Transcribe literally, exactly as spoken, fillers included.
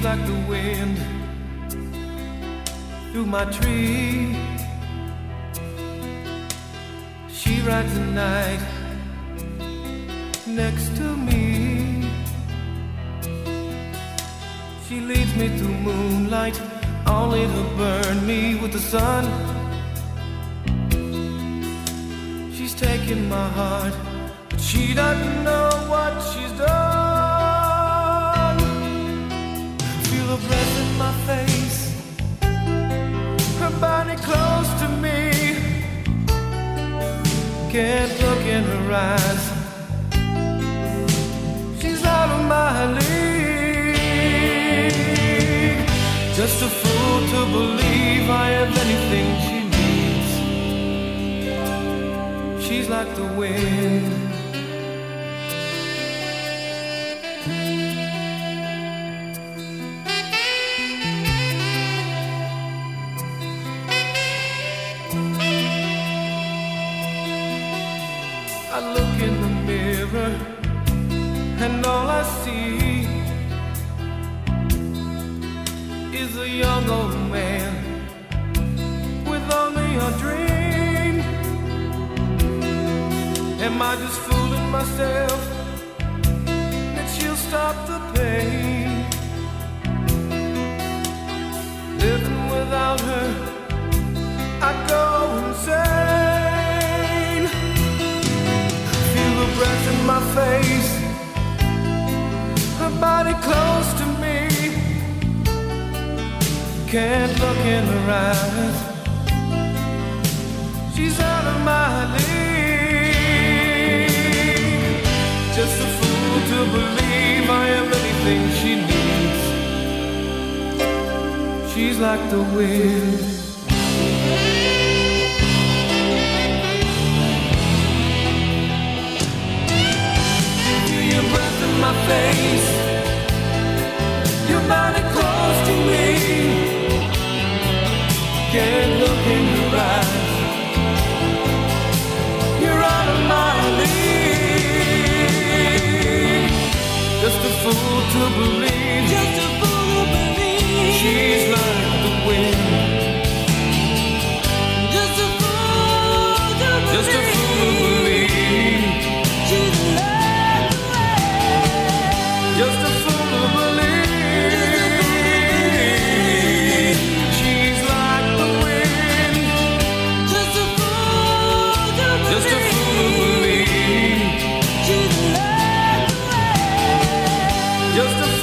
like the wind through my tree. She rides the night next to me. She leads me through moonlight, only to burn me with the sun. She's taking my heart, but she doesn't know what she's done. Feel her breath in my face, her body close to me. Can't look in her eyes, she's out of my league. Just a fool to believe I have anything she needs. She's like the wind. I look in the mirror and all I see is a young old man with only a dream. Am I just fooling myself that she'll stop the pain? Living without her, I go insane. Feel the breath in my face, her body close to me. Can't look in her eyes, she's out of my league. Just a fool to believe I am anything she needs. She's like the wind. Feel your breath in my face, your body close to me. Can't look in your eyes, you're out of my league. Just a fool to believe, just a fool to believe she's like the wind. Just a fool to believe, just a fool to believe she's like the wind. Just a fool to believe she's like the wind. Just a fool to believe, just a fool to believe she's like the wind. Just a